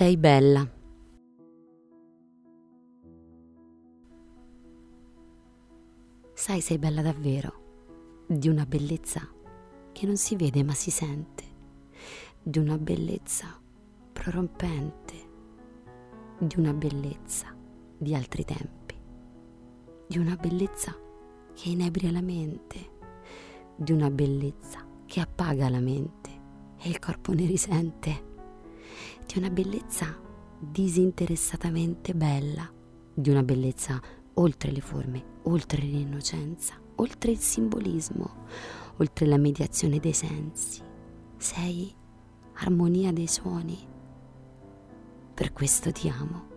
Sei bella. Sai, sei bella davvero, di una bellezza che non si vede ma si sente, di una bellezza prorompente, di una bellezza di altri tempi, di una bellezza che inebria la mente, di una bellezza che appaga la mente e il corpo ne risente, di una bellezza disinteressatamente bella, di una bellezza oltre le forme, oltre l'innocenza, oltre il simbolismo, oltre la mediazione dei sensi. Sei armonia dei suoni. Per questo ti amo.